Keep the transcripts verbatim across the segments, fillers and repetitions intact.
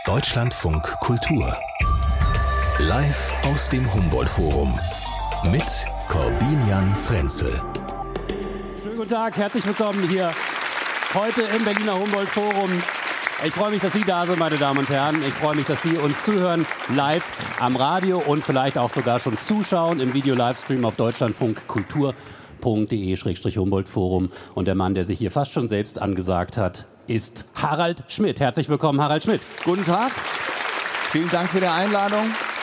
Deutschlandfunk Kultur. Live aus dem Humboldt-Forum mit Corbinian Frenzel. Schönen guten Tag, herzlich willkommen hier heute im Berliner Humboldt-Forum. Ich freue mich, dass Sie da sind, meine Damen und Herren. Ich freue mich, dass Sie uns zuhören, live am Radio und vielleicht auch sogar schon zuschauen im Video-Livestream auf deutschlandfunk kultur punkt de Schrägstrich Humboldt-Forum. Und der Mann, der sich hier fast schon selbst angesagt hat, ist Harald Schmidt. Herzlich willkommen, Harald Schmidt. Guten Tag. Vielen Dank für die Einladung.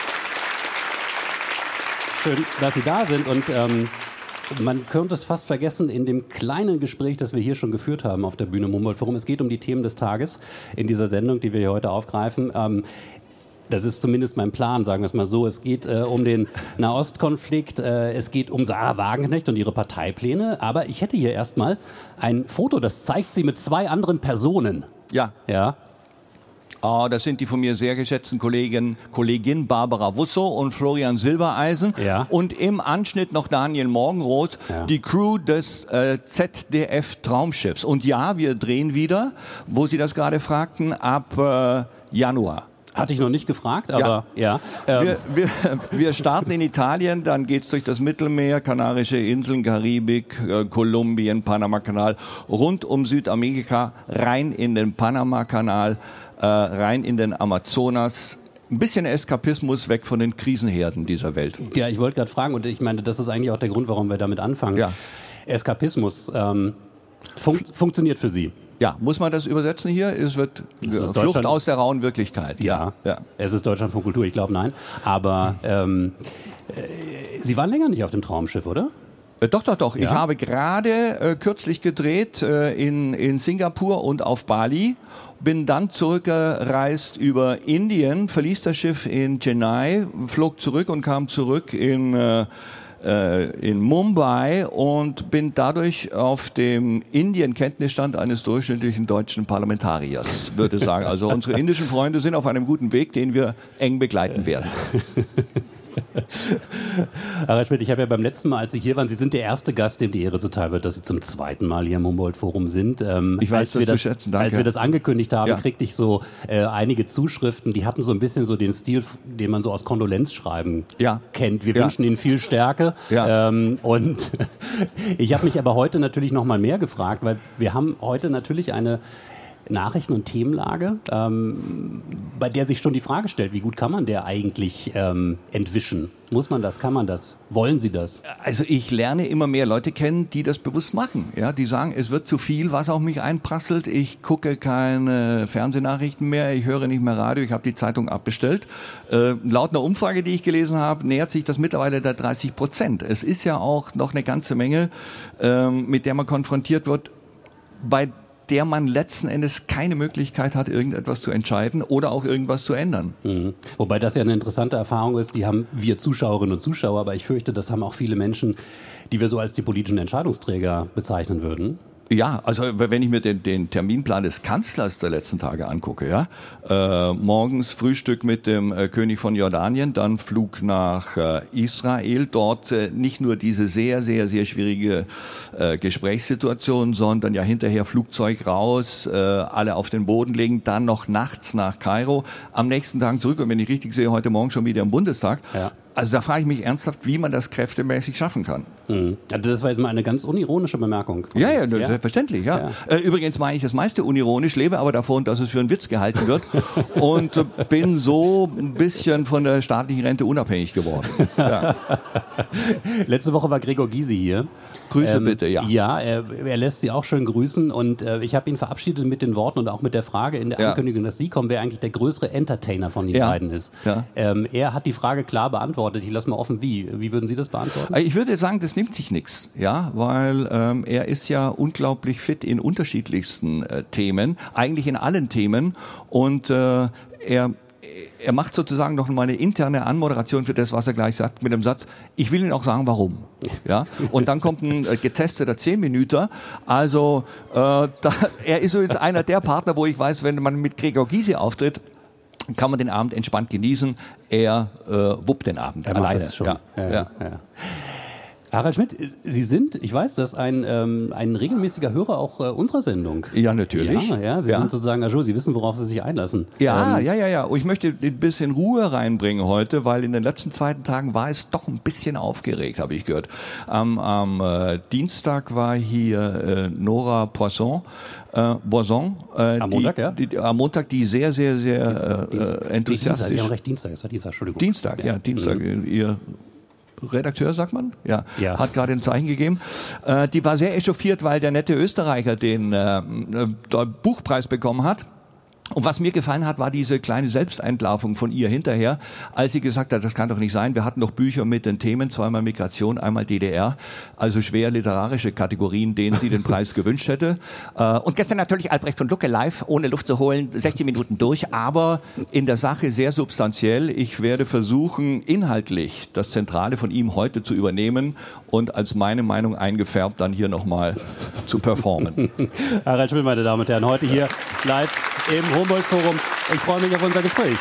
Schön, dass Sie da sind. Und ähm, man könnte es fast vergessen in dem kleinen Gespräch, das wir hier schon geführt haben auf der Bühne im Humboldt-Forum. Es geht um die Themen des Tages in dieser Sendung, die wir hier heute aufgreifen. Ähm, Das ist zumindest mein Plan, sagen wir es mal so. Es geht äh, um den Nahostkonflikt, äh, es geht um Sarah Wagenknecht und ihre Parteipläne. Aber ich hätte hier erstmal ein Foto, das zeigt sie mit zwei anderen Personen. Ja. Ja. Oh, das sind die von mir sehr geschätzten Kollegen, Kollegin Barbara Wusso und Florian Silbereisen. Ja. Und im Anschnitt noch Daniel Morgenroth, ja. die Crew des äh, Z D F-Traumschiffs. Und ja, wir drehen wieder, wo Sie das gerade fragten, ab äh, Januar. Hatte ich noch nicht gefragt, aber ja. ja ähm. wir, wir, wir starten in Italien, dann geht's durch das Mittelmeer, Kanarische Inseln, Karibik, äh, Kolumbien, Panamakanal, rund um Südamerika, rein in den Panamakanal, äh, rein in den Amazonas. Ein bisschen Eskapismus weg von den Krisenherden dieser Welt. Ja, ich wollte gerade fragen, und ich meine, das ist eigentlich auch der Grund, warum wir damit anfangen. Ja. Eskapismus ähm, fun- funktioniert für Sie. Ja, muss man das übersetzen hier? Es wird ist Flucht aus der rauen Wirklichkeit. Ja, ja. Es ist Deutschlandfunk Kultur, ich glaube nein. Aber ähm, äh, Sie waren länger nicht auf dem Traumschiff, oder? Äh, doch, doch, doch. Ja? Ich habe gerade äh, kürzlich gedreht äh, in, in Singapur und auf Bali. Bin dann zurückgereist über Indien, verließ das Schiff in Chennai, flog zurück und kam zurück in... Äh, in Mumbai und bin dadurch auf dem Indien-Kenntnisstand eines durchschnittlichen deutschen Parlamentariers, würde ich sagen. Also unsere indischen Freunde sind auf einem guten Weg, den wir eng begleiten werden. Harald Schmidt, ich habe ja beim letzten Mal, als Sie hier waren, Sie sind der erste Gast, dem die Ehre zuteil wird, dass Sie zum zweiten Mal hier im Humboldt-Forum sind. Ähm, ich weiß als das wir das, zu schätzen, danke. Als wir das angekündigt haben, ja. kriegte ich so äh, einige Zuschriften, die hatten so ein bisschen so den Stil, den man so aus Kondolenzschreiben ja. kennt. Wir ja. wünschen Ihnen viel Stärke. Ja. Ähm, und ich habe mich aber heute natürlich noch mal mehr gefragt, weil wir haben heute natürlich eine Nachrichten- und Themenlage, ähm, bei der sich schon die Frage stellt, wie gut kann man der eigentlich ähm, entwischen? Muss man das? Kann man das? Wollen Sie das? Also ich lerne immer mehr Leute kennen, die das bewusst machen. Ja, die sagen, es wird zu viel, was auf mich einprasselt. Ich gucke keine Fernsehnachrichten mehr, ich höre nicht mehr Radio, ich habe die Zeitung abbestellt. Äh, laut einer Umfrage, die ich gelesen habe, nähert sich das mittlerweile der dreißig Prozent. Es ist ja auch noch eine ganze Menge, ähm, mit der man konfrontiert wird, bei der man letzten Endes keine Möglichkeit hat, irgendetwas zu entscheiden oder auch irgendwas zu ändern. Mhm. Wobei das ja eine interessante Erfahrung ist, die haben wir Zuschauerinnen und Zuschauer, aber ich fürchte, das haben auch viele Menschen, die wir so als die politischen Entscheidungsträger bezeichnen würden. Ja, also wenn ich mir den, den Terminplan des Kanzlers der letzten Tage angucke, ja, äh, morgens Frühstück mit dem äh, König von Jordanien, dann Flug nach äh, Israel, dort äh, nicht nur diese sehr, sehr, sehr schwierige äh, Gesprächssituation, sondern ja hinterher Flugzeug raus, äh, alle auf den Boden legen, dann noch nachts nach Kairo, am nächsten Tag zurück und wenn ich richtig sehe, heute Morgen schon wieder im Bundestag. Ja. Also da frage ich mich ernsthaft, wie man das kräftemäßig schaffen kann. Mhm. Also das war jetzt mal eine ganz unironische Bemerkung. Ja, ja, ja, selbstverständlich, ja. ja. Äh, übrigens meine ich das meiste unironisch, lebe aber davon, dass es für einen Witz gehalten wird und äh, bin so ein bisschen von der staatlichen Rente unabhängig geworden. Ja. Letzte Woche war Gregor Gysi hier. Grüße ähm, bitte, ja. Ja, er, er lässt Sie auch schön grüßen und äh, ich habe ihn verabschiedet mit den Worten und auch mit der Frage in der ja. Ankündigung, dass Sie kommen, wer eigentlich der größere Entertainer von den ja. beiden ist. Ja. Ähm, er hat die Frage klar beantwortet. Ich lasse mal offen, wie. Wie würden Sie das beantworten? Ich würde sagen, das nimmt sich nichts, ja, weil ähm, er ist ja unglaublich fit in unterschiedlichsten äh, Themen, eigentlich in allen Themen und äh, er Er macht sozusagen noch mal eine interne Anmoderation für das, was er gleich sagt, mit dem Satz, ich will Ihnen auch sagen, warum. Ja? Und dann kommt ein äh, getesteter zehn Minuten. Also äh, da, er ist so jetzt einer der Partner, wo ich weiß, wenn man mit Gregor Gysi auftritt, kann man den Abend entspannt genießen. Er äh, wuppt den Abend er alleine. Macht das schon. Ja. Ja, Ja. Ja. Harald Schmidt, Sie sind, ich weiß das, ein, ähm, ein regelmäßiger Hörer auch äh, unserer Sendung. Ja, natürlich. Ja, ja Sie ja. sind sozusagen à jour, Sie wissen, worauf Sie sich einlassen. Ja, ähm, ja, ja, ja. Und ich möchte ein bisschen Ruhe reinbringen heute, weil in den letzten zweiten Tagen war es doch ein bisschen aufgeregt, habe ich gehört. Am, am äh, Dienstag war hier äh, Nora Poisson, äh, Boisson, äh, am Montag, die, ja? Die, die, am Montag, die sehr, sehr, sehr äh, Dienstag. äh, enthusiastisch. Dienstag, Sie haben recht, Dienstag, es war Dienstag, Entschuldigung. Dienstag, ja, ja Dienstag. Mhm. Ihr Redakteur, sagt man? Ja, ja. Hat gerade ein Zeichen gegeben. Äh, die war sehr echauffiert, weil der nette Österreicher den äh, Buchpreis bekommen hat. Und was mir gefallen hat, war diese kleine Selbstentlarvung von ihr hinterher, als sie gesagt hat, das kann doch nicht sein, wir hatten doch Bücher mit den Themen, zweimal Migration, einmal D D R, also schwer literarische Kategorien, denen sie den Preis gewünscht hätte. Und gestern natürlich Albrecht von Lucke live, ohne Luft zu holen, sechzehn Minuten durch, aber in der Sache sehr substanziell. Ich werde versuchen, inhaltlich das Zentrale von ihm heute zu übernehmen und als meine Meinung eingefärbt dann hier nochmal zu performen. Harald Schmidt, meine Damen und Herren, heute hier live im Humboldt-Forum. Ich freue mich auf unser Gespräch.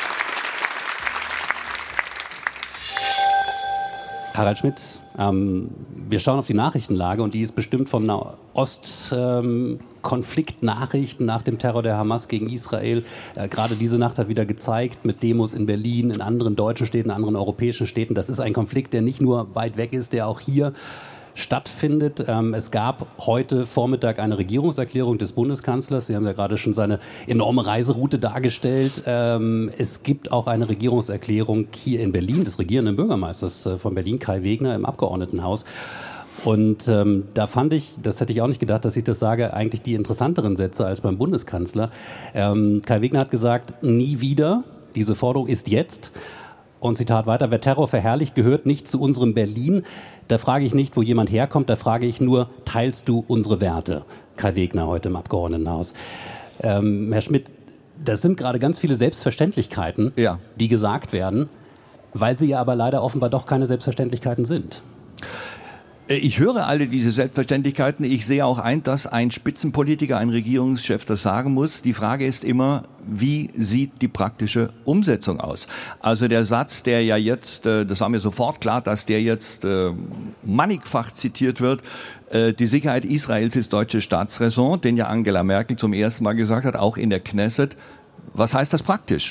Harald Schmidt, ähm, wir schauen auf die Nachrichtenlage und die ist bestimmt vom Nahost-Konflikt-Nachrichten ähm, nach dem Terror der Hamas gegen Israel. Äh, gerade diese Nacht hat wieder gezeigt, mit Demos in Berlin, in anderen deutschen Städten, in anderen europäischen Städten, das ist ein Konflikt, der nicht nur weit weg ist, der auch hier stattfindet. Ähm, es gab heute Vormittag eine Regierungserklärung des Bundeskanzlers. Sie haben ja gerade schon seine enorme Reiseroute dargestellt. Ähm, es gibt auch eine Regierungserklärung hier in Berlin des regierenden Bürgermeisters äh, von Berlin, Kai Wegner, im Abgeordnetenhaus. Und ähm, da fand ich, das hätte ich auch nicht gedacht, dass ich das sage, eigentlich die interessanteren Sätze als beim Bundeskanzler. Ähm, Kai Wegner hat gesagt, nie wieder, diese Forderung ist jetzt. Und Zitat weiter, wer Terror verherrlicht, gehört nicht zu unserem Berlin. Da frage ich nicht, wo jemand herkommt, da frage ich nur, teilst du unsere Werte? Kai Wegner heute im Abgeordnetenhaus. Ähm, Herr Schmidt, das sind gerade ganz viele Selbstverständlichkeiten, ja, die gesagt werden, weil sie ja aber leider offenbar doch keine Selbstverständlichkeiten sind. Ich höre alle diese Selbstverständlichkeiten. Ich sehe auch ein, dass ein Spitzenpolitiker, ein Regierungschef das sagen muss. Die Frage ist immer, wie sieht die praktische Umsetzung aus? Also der Satz, der ja jetzt, das war mir sofort klar, dass der jetzt mannigfach zitiert wird, die Sicherheit Israels ist deutsche Staatsräson, den ja Angela Merkel zum ersten Mal gesagt hat, auch in der Knesset. Was heißt das praktisch,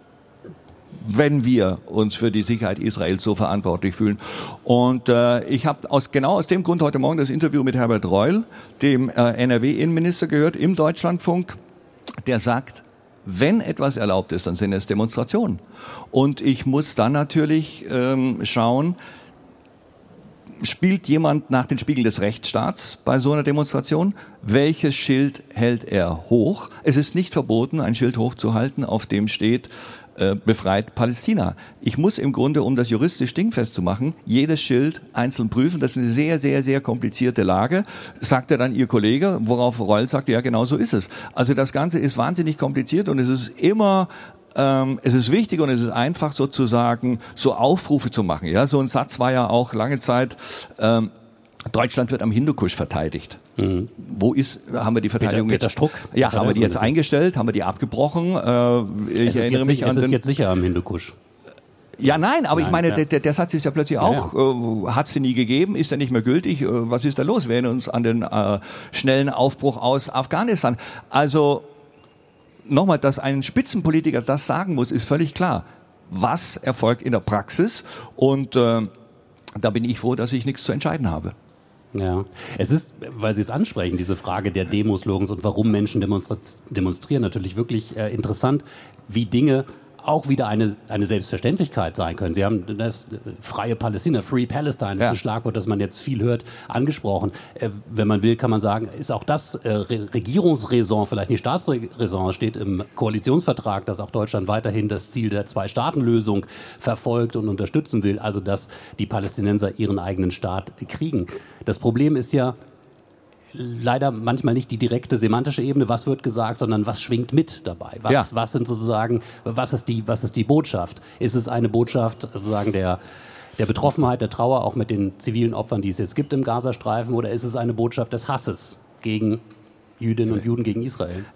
wenn wir uns für die Sicherheit Israels so verantwortlich fühlen? Und äh, ich habe aus, genau aus dem Grund heute Morgen das Interview mit Herbert Reul, dem äh, N R W-Innenminister, gehört im Deutschlandfunk, der sagt, wenn etwas erlaubt ist, dann sind es Demonstrationen. Und ich muss dann natürlich ähm, schauen, spielt jemand nach den Spiegeln des Rechtsstaats bei so einer Demonstration? Welches Schild hält er hoch? Es ist nicht verboten, ein Schild hochzuhalten, auf dem steht, äh, befreit Palästina. Ich muss im Grunde, um das juristisch dingfest zu machen, jedes Schild einzeln prüfen. Das ist eine sehr, sehr, sehr komplizierte Lage. Sagte dann Ihr Kollege, worauf Reul sagte, ja, genau so ist es. Also das Ganze ist wahnsinnig kompliziert und es ist immer Ähm, es ist wichtig und es ist einfach sozusagen so Aufrufe zu machen. Ja, so ein Satz war ja auch lange Zeit, ähm, Deutschland wird am Hindukusch verteidigt. Mhm. Wo ist, haben wir die Verteidigung Peter, Peter jetzt? Struck. Ja, haben wir die jetzt eingestellt, haben wir die abgebrochen? Äh, ich es erinnere ist mich jetzt, an es ist den, jetzt sicher am Hindukusch. Ja, nein, aber nein, ich meine, ja. der, der Satz ist ja plötzlich auch, ja, ja. Äh, hat es nie gegeben, ist er nicht mehr gültig, äh, was ist da los? Wir erinnern uns an den äh, schnellen Aufbruch aus Afghanistan. Also, nochmal, dass ein Spitzenpolitiker das sagen muss, ist völlig klar. Was erfolgt in der Praxis? Und äh, da bin ich froh, dass ich nichts zu entscheiden habe. Ja, es ist, weil Sie es ansprechen, diese Frage der Demoslogans und warum Menschen demonstra- demonstrieren, natürlich wirklich äh, interessant, wie Dinge auch wieder eine, eine Selbstverständlichkeit sein können. Sie haben das freie Palästina, Free Palestine, das ist ja ein Schlagwort, das man jetzt viel hört, angesprochen. Äh, wenn man will, kann man sagen, ist auch das äh, Re- Regierungsräson, vielleicht nicht Staatsräson, steht im Koalitionsvertrag, dass auch Deutschland weiterhin das Ziel der Zwei-Staaten-Lösung verfolgt und unterstützen will, also dass die Palästinenser ihren eigenen Staat kriegen. Das Problem ist ja, leider manchmal nicht die direkte semantische Ebene, was wird gesagt, sondern was schwingt mit dabei? Was, ja. was sind sozusagen, was ist die, was ist die Botschaft? Ist es eine Botschaft sozusagen der, der Betroffenheit, der Trauer, auch mit den zivilen Opfern, die es jetzt gibt im Gazastreifen, oder ist es eine Botschaft des Hasses gegen Jüdinnen und Juden, gegen Israel? Ich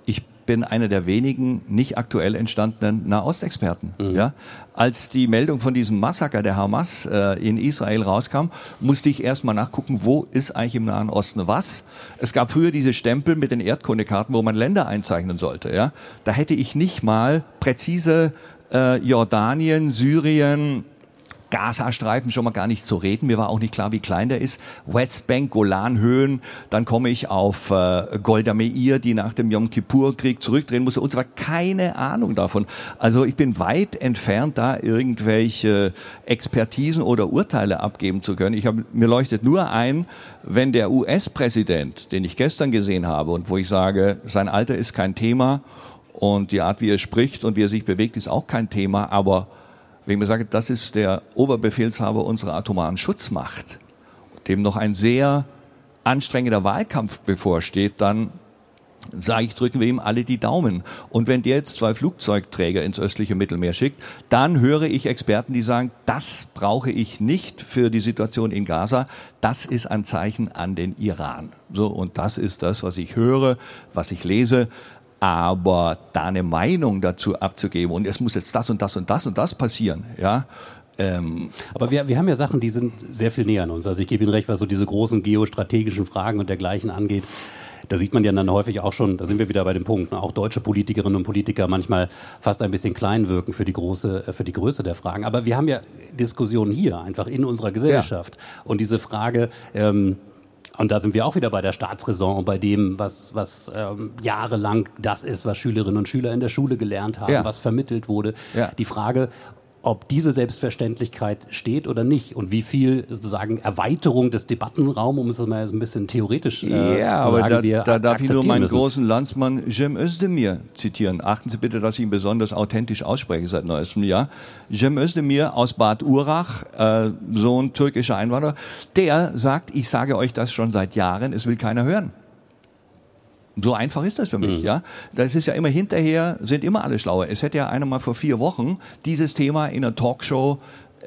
bin einer der wenigen nicht aktuell entstandenen Nahostexperten. Mhm. Ja? Als die Meldung von diesem Massaker der Hamas äh, in Israel rauskam, musste ich erstmal nachgucken, wo ist eigentlich im Nahen Osten was. Es gab früher diese Stempel mit den Erdkundekarten, wo man Länder einzeichnen sollte. Ja? Da hätte ich nicht mal präzise äh, Jordanien, Syrien, Gazastreifen schon mal gar nicht zu reden. Mir war auch nicht klar, wie klein der ist. Westbank, Golanhöhen. Dann komme ich auf äh, Golda Meir, die nach dem Yom Kippur-Krieg zurückdrehen musste. Und zwar keine Ahnung davon. Also ich bin weit entfernt, da irgendwelche Expertisen oder Urteile abgeben zu können. Ich hab, mir leuchtet nur ein, wenn der U S-Präsident, den ich gestern gesehen habe und wo ich sage, sein Alter ist kein Thema und die Art, wie er spricht und wie er sich bewegt, ist auch kein Thema, aber wenn ich sage, das ist der Oberbefehlshaber unserer atomaren Schutzmacht, dem noch ein sehr anstrengender Wahlkampf bevorsteht, dann sage ich, drücken wir ihm alle die Daumen. Und wenn der jetzt zwei Flugzeugträger ins östliche Mittelmeer schickt, dann höre ich Experten, die sagen, das brauche ich nicht für die Situation in Gaza. Das ist ein Zeichen an den Iran. So, und das ist das, was ich höre, was ich lese. Aber da eine Meinung dazu abzugeben und es muss jetzt das und das und das und das passieren, ja. Ähm Aber wir, wir haben ja Sachen, die sind sehr viel näher an uns. Also ich gebe Ihnen recht, was so diese großen geostrategischen Fragen und dergleichen angeht. Da sieht man ja dann häufig auch schon, da sind wir wieder bei dem Punkt, ne, auch deutsche Politikerinnen und Politiker manchmal fast ein bisschen klein wirken für die große, für die Größe der Fragen. Aber wir haben ja Diskussionen hier einfach in unserer Gesellschaft. Ja. Und diese Frage, ähm, und da sind wir auch wieder bei der Staatsräson und bei dem, was, was ähm, jahrelang das ist, was Schülerinnen und Schüler in der Schule gelernt haben, ja. was vermittelt wurde. Ja. Die Frage, ob diese Selbstverständlichkeit steht oder nicht und wie viel sozusagen Erweiterung des Debattenraums, um es mal so ein bisschen theoretisch äh, ja, zu sagen, aber da, wir da darf ich nur meinen müssen. großen Landsmann Cem Özdemir zitieren. Achten Sie bitte, dass ich ihn besonders authentisch ausspreche seit neuestem Jahr. Cem Özdemir aus Bad Urach, äh, Sohn türkischer Einwanderer, der sagt, ich sage euch das schon seit Jahren, es will keiner hören. So einfach ist das für mich, mhm. ja. Das ist ja immer hinterher, sind immer alle schlauer. Es hätte ja einer mal vor vier Wochen dieses Thema in einer Talkshow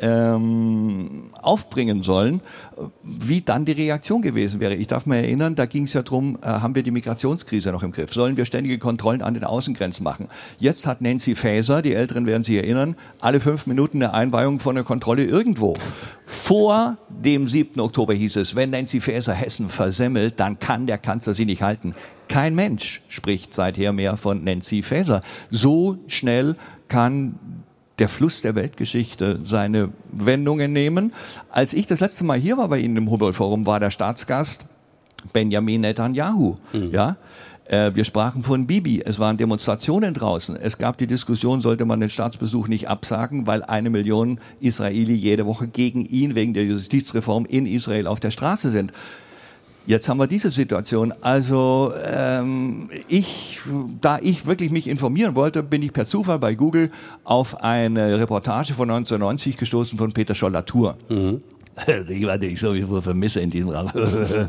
ähm, aufbringen sollen, wie dann die Reaktion gewesen wäre. Ich darf mich erinnern, da ging es ja drum, äh, haben wir die Migrationskrise noch im Griff? Sollen wir ständige Kontrollen an den Außengrenzen machen? Jetzt hat Nancy Faeser, die Älteren werden sich erinnern, alle fünf Minuten eine Einweihung von einer Kontrolle irgendwo. Vor dem siebten Oktober hieß es, wenn Nancy Faeser Hessen versemmelt, dann kann der Kanzler sie nicht halten. Kein Mensch spricht seither mehr von Nancy Faeser. So schnell kann der Fluss der Weltgeschichte seine Wendungen nehmen. Als ich das letzte Mal hier war bei Ihnen im Humboldt-Forum, war der Staatsgast Benjamin Netanyahu. Mhm. Ja? Äh, wir sprachen von Bibi. Es waren Demonstrationen draußen. Es gab die Diskussion, sollte man den Staatsbesuch nicht absagen, weil eine Million Israeli jede Woche gegen ihn wegen der Justizreform in Israel auf der Straße sind. Jetzt haben wir diese Situation. Also ähm, ich, da ich wirklich mich informieren wollte, bin ich per Zufall bei Google auf eine Reportage von neunzehnhundertneunzig gestoßen von Peter Scholl-Latour. Mhm. Ich sowieso vermisse in diesem Raum.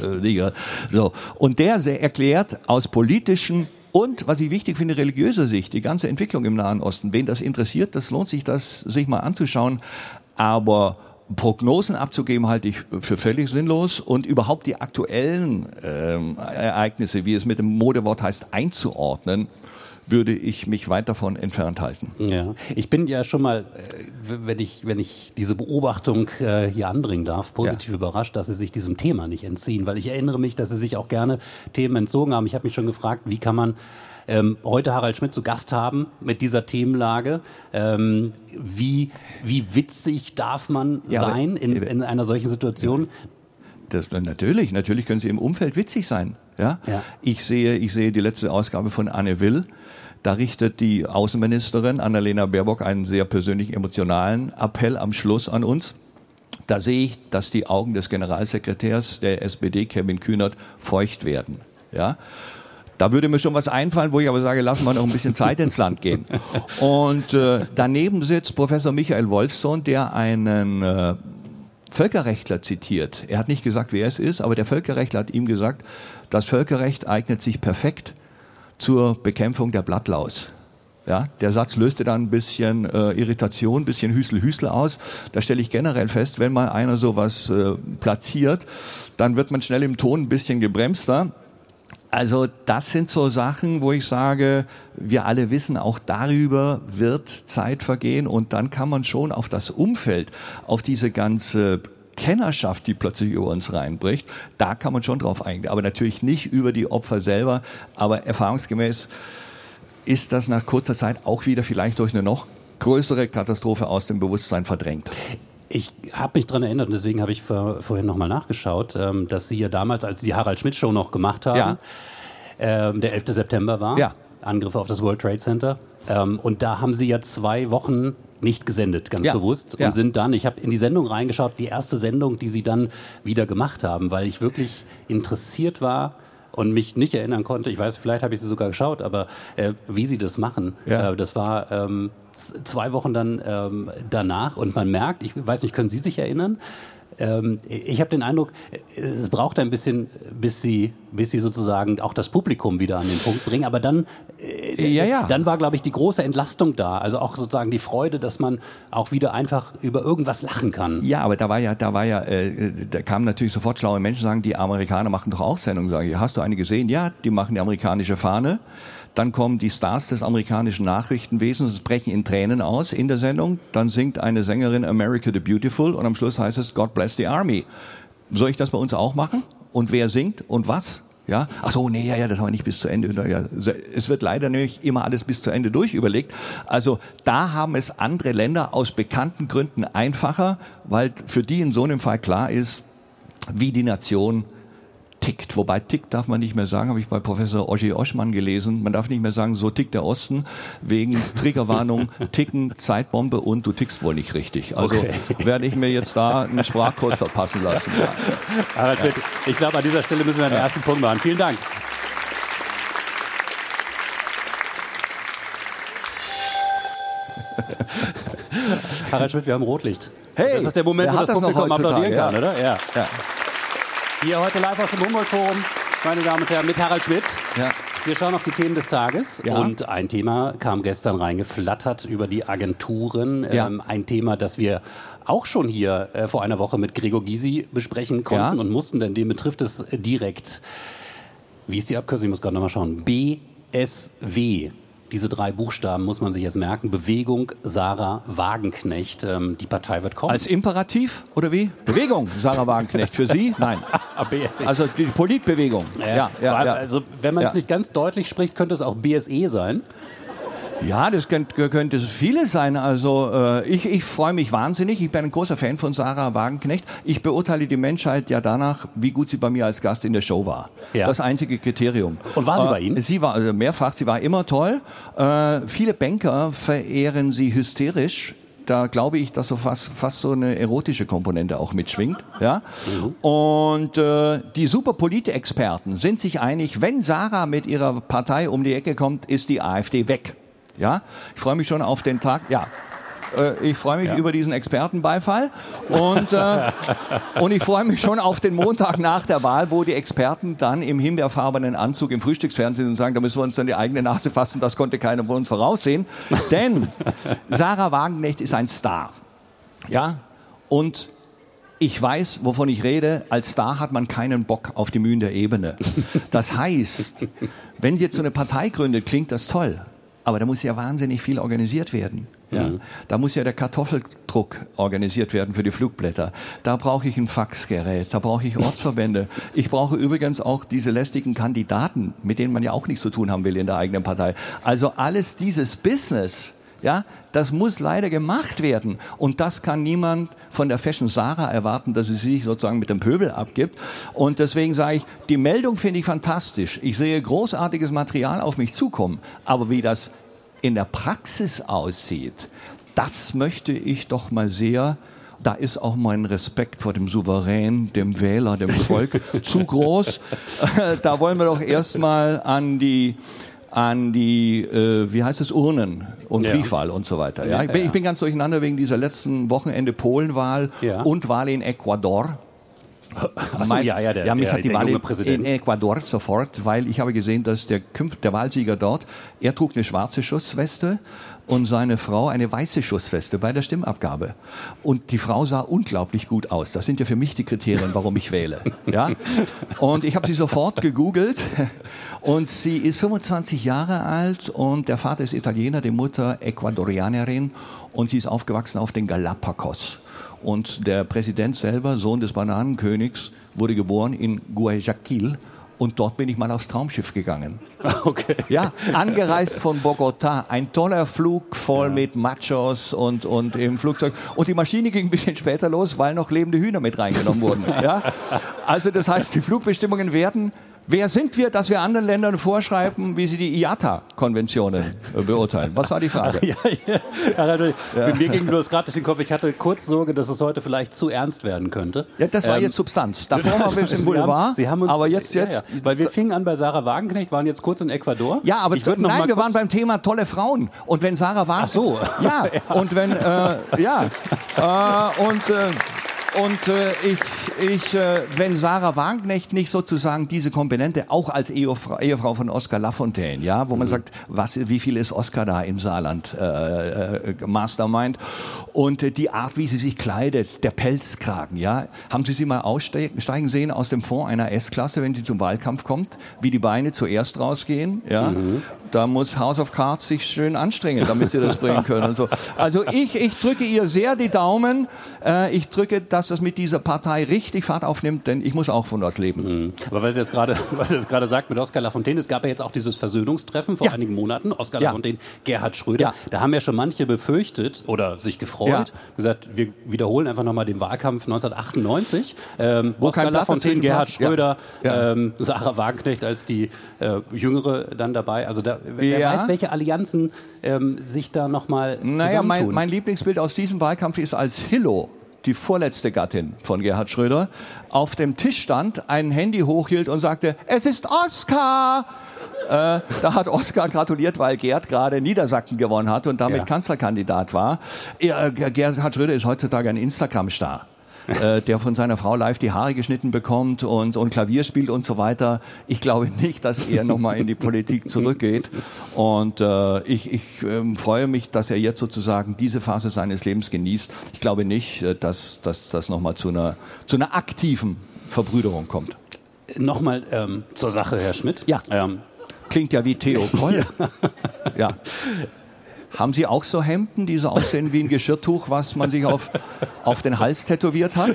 So. Und der erklärt aus politischen und, was ich wichtig finde, religiöser Sicht, die ganze Entwicklung im Nahen Osten. Wen das interessiert, das lohnt sich, das sich mal anzuschauen. Aber Prognosen abzugeben halte ich für völlig sinnlos und überhaupt die aktuellen ähm, Ereignisse, wie es mit dem Modewort heißt, einzuordnen, würde ich mich weit davon entfernt halten. Ja, ich bin ja schon mal, wenn ich, wenn ich diese Beobachtung äh, hier anbringen darf, positiv ja. überrascht, dass Sie sich diesem Thema nicht entziehen, weil ich erinnere mich, dass Sie sich auch gerne Themen entzogen haben. Ich habe mich schon gefragt, wie kann man Ähm, heute Harald Schmidt zu Gast haben mit dieser Themenlage. Ähm, wie, wie witzig darf man ja, sein aber, in, in einer solchen Situation? Das, natürlich, natürlich können Sie im Umfeld witzig sein. Ja? Ja. Ich sehe, ich sehe die letzte Ausgabe von Anne Will. Da richtet die Außenministerin Annalena Baerbock einen sehr persönlich emotionalen Appell am Schluss an uns. Da sehe ich, dass die Augen des Generalsekretärs der S P D, Kevin Kühnert, feucht werden. Ja? Da würde mir schon was einfallen, wo ich aber sage, lassen wir noch ein bisschen Zeit ins Land gehen. Und äh, daneben sitzt Professor Michael Wolfsohn, der einen äh, Völkerrechtler zitiert. Er hat nicht gesagt, wer es ist, aber der Völkerrechtler hat ihm gesagt, das Völkerrecht eignet sich perfekt zur Bekämpfung der Blattlaus. Ja, der Satz löste dann ein bisschen äh, Irritation, ein bisschen Hüsel-Hüsel aus. Da stelle ich generell fest, wenn mal einer sowas äh, platziert, dann wird man schnell im Ton ein bisschen gebremster. Also das sind so Sachen, wo ich sage, wir alle wissen, auch darüber wird Zeit vergehen und dann kann man schon auf das Umfeld, auf diese ganze Kennerschaft, die plötzlich über uns reinbricht, da kann man schon drauf eingehen. Aber natürlich nicht über die Opfer selber, aber erfahrungsgemäß ist das nach kurzer Zeit auch wieder vielleicht durch eine noch größere Katastrophe aus dem Bewusstsein verdrängt. Ich habe mich daran erinnert und deswegen habe ich vor, vorhin nochmal nachgeschaut, ähm, dass Sie ja damals, als Sie die Harald-Schmidt-Show noch gemacht haben, ja. ähm, der elfter September war, ja. Angriffe auf das World Trade Center. Ähm, und da haben Sie ja zwei Wochen nicht gesendet, ganz ja. bewusst. Und ja. sind dann, ich habe in die Sendung reingeschaut, die erste Sendung, die Sie dann wieder gemacht haben, weil ich wirklich interessiert war und mich nicht erinnern konnte, ich weiß, vielleicht habe ich sie sogar geschaut, aber äh, wie Sie das machen, ja. äh, das war ähm, zwei Wochen dann ähm, danach und man merkt, ich weiß nicht, können Sie sich erinnern? Ähm, ich habe den Eindruck, es braucht ein bisschen, bis Sie, bis Sie sozusagen auch das Publikum wieder an den Punkt bringen, aber dann, äh, ja, ja. dann war, glaube ich, die große Entlastung da, also auch sozusagen die Freude, dass man auch wieder einfach über irgendwas lachen kann. Ja, aber da war ja, da war ja, äh, da kamen natürlich sofort schlaue Menschen, sagen, die Amerikaner machen doch auch Sendungen, sage ich, hast du eine gesehen? Ja, die machen die amerikanische Fahne. Dann kommen die Stars des amerikanischen Nachrichtenwesens, brechen in Tränen aus in der Sendung. Dann singt eine Sängerin America the Beautiful und am Schluss heißt es God bless the Army. Soll ich das bei uns auch machen? Und wer singt und was? Ja? Ach so, nee, ja, ja, das haben wir nicht bis zu Ende. Ja, es wird leider nicht immer alles bis zu Ende durchüberlegt. Also da haben es andere Länder aus bekannten Gründen einfacher, weil für die in so einem Fall klar ist, wie die Nation tickt. Wobei tickt darf man nicht mehr sagen, habe ich bei Professor Oschi Oschmann gelesen. Man darf nicht mehr sagen, so tickt der Osten, wegen Triggerwarnung, Ticken, Zeitbombe und du tickst wohl nicht richtig. Also okay. werde ich mir jetzt da einen Sprachkurs verpassen lassen. Aber ja. Ich glaube, an dieser Stelle müssen wir den ja. ersten Punkt machen. Vielen Dank. Harald Schmidt, wir haben Rotlicht. Hey, das ist der Moment, wo das, das Publikum applaudieren kann, ja. oder? Ja. ja. Hier heute live aus dem Humboldt-Forum, meine Damen und Herren, mit Harald Schmidt. Ja. Wir schauen auf die Themen des Tages. Ja. Und ein Thema kam gestern reingeflattert über die Agenturen. Ja. Ähm, ein Thema, das wir auch schon hier äh, vor einer Woche mit Gregor Gysi besprechen konnten ja. und mussten, denn den betrifft es direkt. Wie ist die Abkürzung? Ich muss gerade nochmal schauen. B S W. Diese drei Buchstaben muss man sich jetzt merken. Bewegung Sarah Wagenknecht. Ähm, die Partei wird kommen. Als Imperativ oder wie? Bewegung Sarah Wagenknecht. Für Sie? Nein. Also die Politbewegung. Ja, ja, ja, ja. Also wenn man es ja. nicht ganz deutlich spricht, könnte es auch B S E sein. Ja, das könnte, könnte vieles sein. Also äh, ich, ich freue mich wahnsinnig. Ich bin ein großer Fan von Sarah Wagenknecht. Ich beurteile die Menschheit ja danach, wie gut sie bei mir als Gast in der Show war. Ja. Das einzige Kriterium. Und war sie äh, bei Ihnen? Sie war also mehrfach. Sie war immer toll. Äh, viele Banker verehren sie hysterisch. Da glaube ich, dass so fast, fast so eine erotische Komponente auch mitschwingt. Ja? Mhm. Und äh, die Superpolit-Experten sind sich einig, wenn Sarah mit ihrer Partei um die Ecke kommt, ist die AfD weg. Ja, ich freue mich schon auf den Tag. Ja, äh, ich freue mich ja. über diesen Expertenbeifall und äh, und ich freue mich schon auf den Montag nach der Wahl, wo die Experten dann im himbeerfarbenen Anzug im Frühstücksfernsehen und sagen, da müssen wir uns dann die eigene Nase fassen. Das konnte keiner von uns voraussehen, denn Sarah Wagenknecht ist ein Star. Ja, und ich weiß, wovon ich rede. Als Star hat man keinen Bock auf die Mühen der Ebene. Das heißt, wenn sie jetzt so eine Partei gründet, klingt das toll. Aber da muss ja wahnsinnig viel organisiert werden. Ja. Mhm. Da muss ja der Kartoffeldruck organisiert werden für die Flugblätter. Da brauche ich ein Faxgerät, da brauche ich Ortsverbände. Ich brauche übrigens auch diese lästigen Kandidaten, mit denen man ja auch nichts zu tun haben will in der eigenen Partei. Also alles dieses Business, ja, das muss leider gemacht werden. Und das kann niemand von der Fashion Sarah erwarten, dass sie sich sozusagen mit dem Pöbel abgibt. Und deswegen sage ich, die Meldung finde ich fantastisch. Ich sehe großartiges Material auf mich zukommen. Aber wie das in der Praxis aussieht, das möchte ich doch mal sehr. Da ist auch mein Respekt vor dem Souverän, dem Wähler, dem Volk zu groß. Da wollen wir doch erstmal an die an die, äh, wie heißt es, Urnen und ja. Briefwahl und so weiter. Ja? Ich, bin, ich bin ganz durcheinander wegen dieser letzten Wochenende Polenwahl ja. und Wahl in Ecuador. Ach so, mein, ja, ja, der, ja, mich der, hat die der Wahl junge in Präsident. Ecuador sofort, weil ich habe gesehen, dass der, der Wahlsieger dort, er trug eine schwarze Schussweste und seine Frau eine weiße Schussweste bei der Stimmabgabe. Und die Frau sah unglaublich gut aus. Das sind ja für mich die Kriterien, warum ich wähle. Ja? Und ich habe sie sofort gegoogelt und sie ist fünfundzwanzig Jahre alt und der Vater ist Italiener, die Mutter Ecuadorianerin und sie ist aufgewachsen auf den Galapagos. Und der Präsident selber, Sohn des Bananenkönigs, wurde geboren in Guayaquil. Und dort bin ich mal aufs Traumschiff gegangen. Okay. Ja, angereist von Bogotá. Ein toller Flug voll ja. mit Machos und, und im Flugzeug. Und die Maschine ging ein bisschen später los, weil noch lebende Hühner mit reingenommen wurden. Ja? Also das heißt, die Flugbestimmungen werden... Wer sind wir, dass wir anderen Ländern vorschreiben, wie sie die I A T A-Konventionen äh, beurteilen? Was war die Frage? Ja, ja. Ja, ja. Mir ging bloß gerade durch den Kopf, ich hatte kurz Sorge, dass es heute vielleicht zu ernst werden könnte. Ja, das war ähm, jetzt Substanz. Davor waren wir im Boulevard, Sie haben uns, aber jetzt... jetzt ja, ja. Weil wir fingen an bei Sarah Wagenknecht, waren jetzt kurz in Ecuador. Ja, aber ich nein, noch mal wir kurz waren beim Thema tolle Frauen. Und wenn Sarah Wagenknecht... Ach so. Ja, ja. und wenn... Äh, ja, äh, und... Äh, Und äh, ich, ich äh, wenn Sarah Wagenknecht nicht sozusagen diese Komponente, auch als Ehefrau, Ehefrau von Oskar Lafontaine, ja, wo man mhm. sagt, was, wie viel ist Oskar da im Saarland äh, äh, Mastermind? Und äh, die Art, wie sie sich kleidet, der Pelzkragen, ja, haben Sie sie mal aussteigen sehen aus dem Fond einer S-Klasse, wenn sie zum Wahlkampf kommt, wie die Beine zuerst rausgehen, ja, mhm. da muss House of Cards sich schön anstrengen, damit sie das bringen können und so. Also ich, ich drücke ihr sehr die Daumen, äh, ich drücke, dass das mit dieser Partei richtig Fahrt aufnimmt, denn ich muss auch von was leben. Mhm. Aber was Sie jetzt gerade, was Sie jetzt gerade sagt mit Oskar Lafontaine, es gab ja jetzt auch dieses Versöhnungstreffen vor ja. einigen Monaten, Oskar ja. Lafontaine, Gerhard Schröder, ja. da haben ja schon manche befürchtet oder sich gefreut, ja. gesagt, wir wiederholen einfach nochmal den Wahlkampf neunzehnhundertachtundneunzig, ähm, Oskar Lafontaine, Gerhard Schröder, ja. Ja. Ähm, Sarah Wagenknecht als die äh, Jüngere dann dabei, also da, wer ja. weiß, welche Allianzen ähm, sich da nochmal zusammentun. Naja, mein, mein Lieblingsbild aus diesem Wahlkampf ist, als Hillo, die vorletzte Gattin von Gerhard Schröder, auf dem Tisch stand, ein Handy hochhielt und sagte, es ist Oskar! Äh, da hat Oskar gratuliert, weil Gerd gerade Niedersachsen gewonnen hat und damit ja. Kanzlerkandidat war. Äh, Gerhard Schröder ist heutzutage ein Instagram-Star. äh, der von seiner Frau live die Haare geschnitten bekommt und, und Klavier spielt und so weiter. Ich glaube nicht, dass er nochmal in die Politik zurückgeht. Und äh, ich, ich äh, freue mich, dass er jetzt sozusagen diese Phase seines Lebens genießt. Ich glaube nicht, dass das dass nochmal zu einer, zu einer aktiven Verbrüderung kommt. Nochmal ähm, zur Sache, Herr Schmidt. Ja. Ähm. Klingt ja wie Theo Koll. Ja. Haben Sie auch so Hemden, die so aussehen wie ein Geschirrtuch, was man sich auf, auf den Hals tätowiert hat?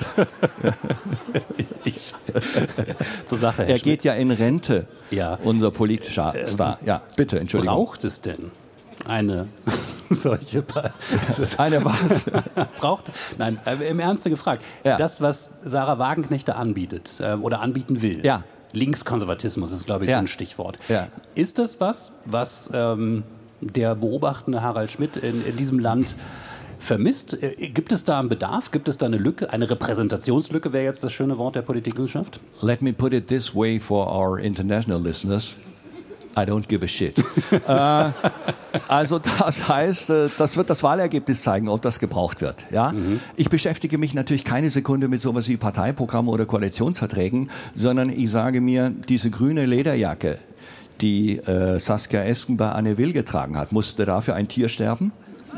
Ich, zur Sache, Herr Er Schmidt. geht ja in Rente, ja. unser politischer Star. Ja, bitte, Entschuldigung. Braucht es denn eine solche... Pa- eine was? Braucht... Nein, im Ernste gefragt. Ja. Das, was Sarah Wagenknecht da anbietet äh, oder anbieten will, ja. Linkskonservatismus ist, glaube ich, ja. so ein Stichwort. Ja. Ist das was, was... Ähm, der beobachtende Harald Schmidt in, in diesem Land vermisst? Gibt es da einen Bedarf? Gibt es da eine Lücke? Eine Repräsentationslücke wäre jetzt das schöne Wort der Politikwissenschaft? Let me put it this way for our international listeners. I don't give a shit. äh, also das heißt, das wird das Wahlergebnis zeigen, ob das gebraucht wird. Ja? Mhm. Ich beschäftige mich natürlich keine Sekunde mit sowas wie Parteiprogrammen oder Koalitionsverträgen, sondern ich sage mir, diese grüne Lederjacke, die äh, Saskia Esken bei Anne Will getragen hat. Musste dafür ein Tier sterben?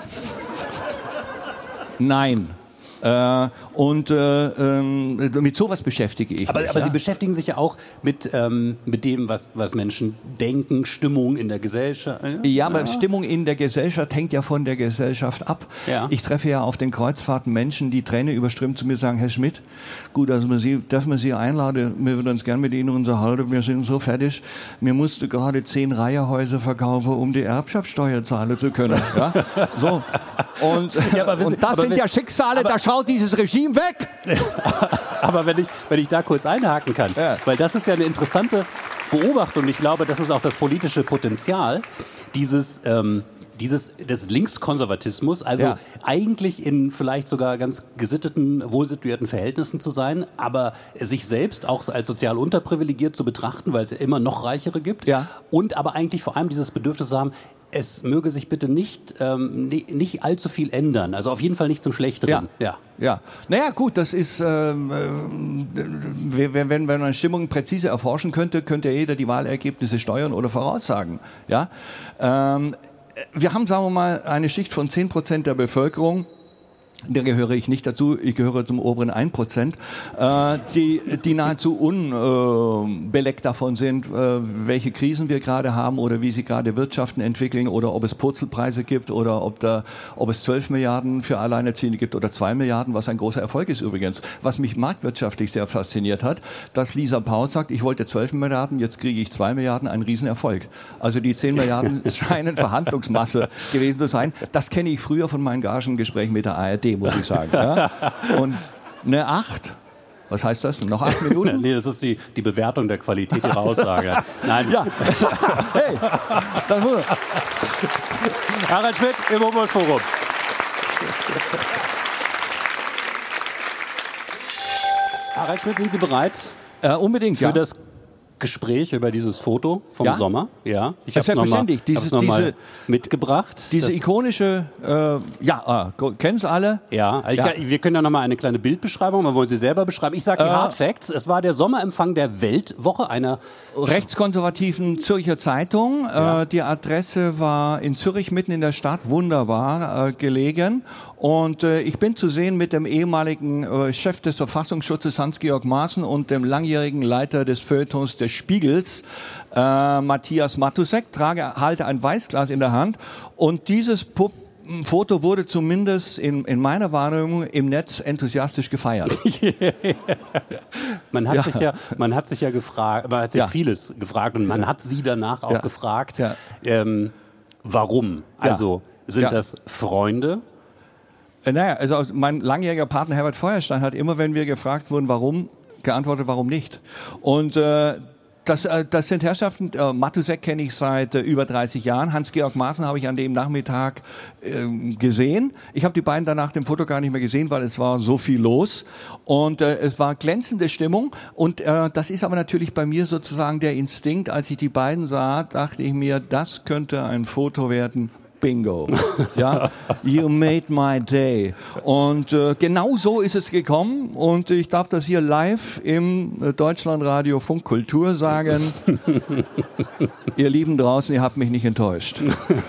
Nein. Äh, und äh, ähm, mit sowas beschäftige ich aber, mich. Aber ja? Sie beschäftigen sich ja auch mit, ähm, mit dem, was, was Menschen denken, Stimmung in der Gesellschaft. Ja, ja, aber Stimmung in der Gesellschaft hängt ja von der Gesellschaft ab. Ja. Ich treffe ja auf den Kreuzfahrten Menschen, die Tränen überströmt zu mir sagen, Herr Schmidt, gut, dass wir Sie, dürfen wir Sie einladen, wir würden uns gern mit Ihnen unterhalten, wir sind so fertig, mir musste gerade zehn Reiherhäuser verkaufen, um die Erbschaftssteuer zahlen zu können. Ja? So. Und, ja, aber und das sind wenn, ja Schicksale, da schaut dieses Regime weg. Aber wenn ich, wenn ich da kurz einhaken kann, ja. weil das ist ja eine interessante Beobachtung. Ich glaube, das ist auch das politische Potenzial, dieses, ähm, dieses des Linkskonservatismus, also Ja. eigentlich in vielleicht sogar ganz gesitteten, wohlsituierten Verhältnissen zu sein, aber sich selbst auch als sozial unterprivilegiert zu betrachten, weil es ja immer noch Reichere gibt. Ja. Und aber eigentlich vor allem dieses Bedürfnis zu haben, es möge sich bitte nicht, ähm, ni- nicht allzu viel ändern. Also auf jeden Fall nicht zum Schlechteren. Ja. Ja. Ja, naja gut, das ist, ähm, äh, wenn, wenn, wenn man Stimmungen präzise erforschen könnte, könnte ja jeder die Wahlergebnisse steuern oder voraussagen. Ja? Ähm, wir haben, sagen wir mal, eine Schicht von zehn Prozent der Bevölkerung, da gehöre ich nicht dazu, ich gehöre zum oberen ein Prozent, äh, die, die nahezu unbeleckt äh, davon sind, äh, welche Krisen wir gerade haben oder wie sie gerade Wirtschaften entwickeln oder ob es Purzelpreise gibt oder ob, da, ob es zwölf Milliarden für Alleinerziehende gibt oder zwei Milliarden, was ein großer Erfolg ist übrigens. Was mich marktwirtschaftlich sehr fasziniert hat, dass Lisa Paus sagt, ich wollte zwölf Milliarden, jetzt kriege ich zwei Milliarden, ein Riesenerfolg. Also die zehn Milliarden scheinen Verhandlungsmasse gewesen zu sein. Das kenne ich früher von meinen Gagengesprächen mit der A R D, muss ich sagen. Ja? Und eine acht, was heißt das? Noch acht Minuten? Nee, das ist die, die Bewertung der Qualität Ihrer Aussage. Nein. Ja. Hey, das wurde. Harald Schmidt im Humboldt-Forum. Harald Schmidt, sind Sie bereit Äh, unbedingt, für ja. das Gespräch über dieses Foto vom Ja? Sommer? Ja. Ich Ja, selbstverständlich. Diese, Dieses- noch mal diese- mitgebracht. Diese Das- ikonische, äh, ja, äh, kennen Sie alle? Ja, also ich Ja. Kann, wir können ja noch mal eine kleine Bildbeschreibung, wir wollen Sie selber beschreiben. Ich sage die Äh, Hard Facts. Es war der Sommerempfang der Weltwoche, einer Rechtskonservativen Zürcher Zeitung. Ja. Äh, die Adresse war in Zürich, mitten in der Stadt, wunderbar äh, gelegen. Und äh, ich bin zu sehen mit dem ehemaligen äh, Chef des Verfassungsschutzes Hans-Georg Maaßen und dem langjährigen Leiter des Feuilletons des Spiegels, äh, Matthias Matusek, trage, halte ein Weißglas in der Hand. Und dieses Pup Foto wurde zumindest in, in meiner Wahrnehmung im Netz enthusiastisch gefeiert. Man hat Ja. sich ja, man hat sich ja gefragt, man hat sich Ja. vieles gefragt und man hat Sie danach auch Ja. gefragt, Ja. ähm, warum? Ja. Also sind Ja. das Freunde? Äh, Naja, also mein langjähriger Partner Herbert Feuerstein hat immer, wenn wir gefragt wurden, warum, geantwortet, warum nicht. Und äh, das, äh, das sind Herrschaften, äh, Matusek kenne ich seit äh, über dreißig Jahren, Hans-Georg Maaßen habe ich an dem Nachmittag äh, gesehen. Ich habe die beiden danach dem Foto gar nicht mehr gesehen, weil es war so viel los und äh, es war glänzende Stimmung und äh, das ist aber natürlich bei mir sozusagen der Instinkt. Als ich die beiden sah, dachte ich mir, das könnte ein Foto werden. Bingo. Ja, you made my day. Und äh, genau so ist es gekommen. Und ich darf das hier live im äh, Deutschlandradio Funkkultur sagen. Ihr Lieben draußen, ihr habt mich nicht enttäuscht.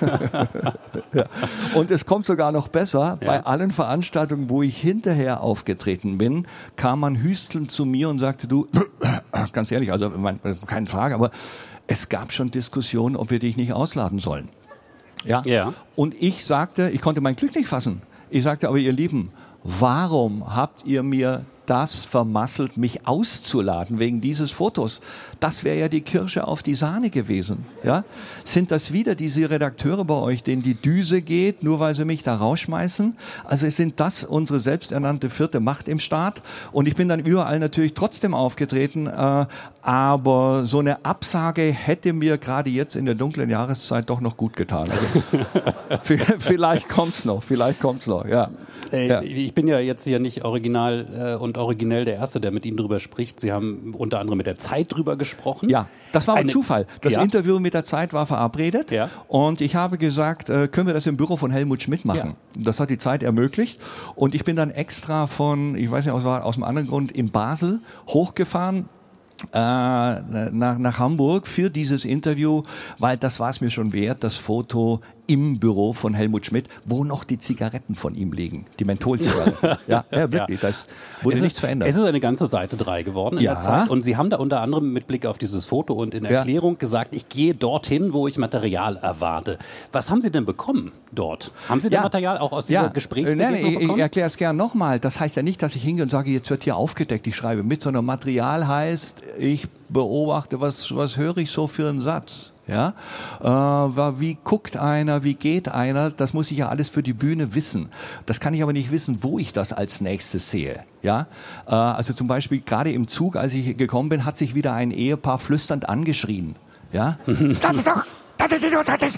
Ja. Und es kommt sogar noch besser. Ja. Bei allen Veranstaltungen, wo ich hinterher aufgetreten bin, kam man hüstelnd zu mir und sagte, du, ganz ehrlich, also mein, keine Frage, aber es gab schon Diskussionen, ob wir dich nicht ausladen sollen. Ja. Ja. Und ich sagte, ich konnte mein Glück nicht fassen. Ich sagte, aber ihr Lieben, warum habt ihr mir das vermasselt, mich auszuladen wegen dieses Fotos? Das wäre ja die Kirsche auf die Sahne gewesen. Ja? Sind das wieder diese Redakteure bei euch, denen die Düse geht, nur weil sie mich da rausschmeißen? Also sind das unsere selbsternannte vierte Macht im Staat? Und ich bin dann überall natürlich trotzdem aufgetreten, äh, aber so eine Absage hätte mir gerade jetzt in der dunklen Jahreszeit doch noch gut getan. Also, vielleicht kommt's noch, vielleicht kommt's noch, ja. Äh, Ja. Ich bin ja jetzt hier nicht original äh, und originell der Erste, der mit Ihnen drüber spricht. Sie haben unter anderem mit der Zeit drüber gesprochen. Ja, das war aber Eine- Zufall. Das Ja. Interview mit der Zeit war verabredet Ja. und ich habe gesagt, äh, können wir das im Büro von Helmut Schmidt machen? Das hat die Zeit ermöglicht und ich bin dann extra von, ich weiß nicht, aus, aus einem anderen Grund, in Basel hochgefahren. Äh, nach, nach Hamburg für dieses Interview, weil das war es mir schon wert, das Foto im Büro von Helmut Schmidt, wo noch die Zigaretten von ihm liegen, die Mentholzigaretten. ja, ja, wirklich, das wurde es nichts ist, verändert. Es ist eine ganze Seite drei geworden in Ja. der Zeit. Und Sie haben da unter anderem mit Blick auf dieses Foto und in Ja. Erklärung gesagt, ich gehe dorthin, wo ich Material erwarte. Was haben Sie denn bekommen dort? Haben Sie denn Ja. Material auch aus dieser Ja. Gesprächsbegegnung Nein, ich, ich bekommen? erkläre es gern nochmal. Das heißt ja nicht, dass ich hingehe und sage, jetzt wird hier aufgedeckt, ich schreibe mit, sondern Material heißt, ich beobachte, was, was höre ich so für einen Satz. Ja, äh, wie guckt einer, wie geht einer, das muss ich ja alles für die Bühne wissen. Das kann ich aber nicht wissen, wo ich das als nächstes sehe. Ja, äh, also zum Beispiel gerade im Zug, als ich gekommen bin, hat sich wieder ein Ehepaar flüsternd angeschrien. Ja, das ist doch, das ist